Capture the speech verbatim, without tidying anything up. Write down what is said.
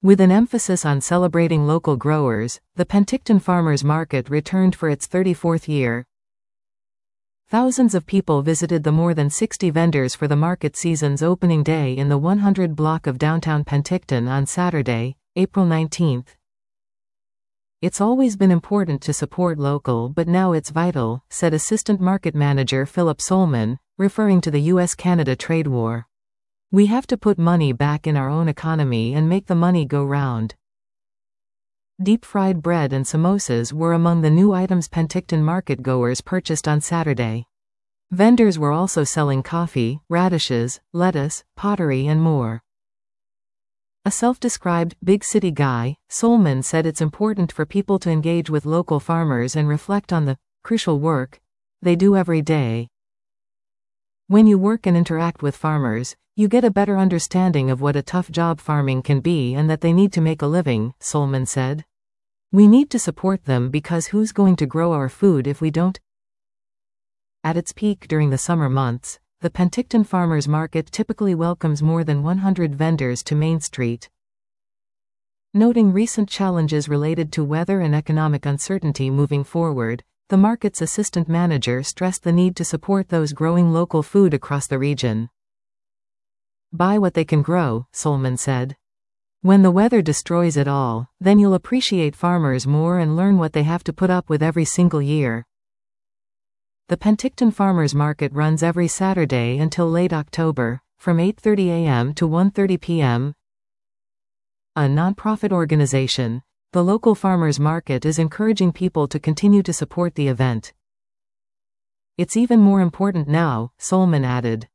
With an emphasis on celebrating local growers, the Penticton Farmers Market returned for its thirty-fourth year. Thousands of people visited the more than sixty vendors for the market season's opening day in the one hundred block of downtown Penticton on Saturday, April nineteenth. "It's always been important to support local, but now it's vital," said Assistant Market Manager Philip Solman, referring to the U S Canada trade war. "We have to put money back in our own economy and make the money go round." Deep-fried bread and samosas were among the new items Penticton market-goers purchased on Saturday. Vendors were also selling coffee, radishes, lettuce, pottery and more. A self-described big city guy, Solman said it's important for people to engage with local farmers and reflect on the crucial work they do every day. "When you work and interact with farmers, you get a better understanding of what a tough job farming can be and that they need to make a living," Solman said. "We need to support them because who's going to grow our food if we don't?" At its peak during the summer months, the Penticton Farmers Market typically welcomes more than one hundred vendors to Main Street. Noting recent challenges related to weather and economic uncertainty moving forward, the market's assistant manager stressed the need to support those growing local food across the region. "Buy what they can grow," Solman said. "When the weather destroys it all, then you'll appreciate farmers more and learn what they have to put up with every single year." The Penticton Farmers Market runs every Saturday until late October, from eight thirty a m to one thirty p m A non-profit organization, the local farmers market is encouraging people to continue to support the event. "It's even more important now," Solman added.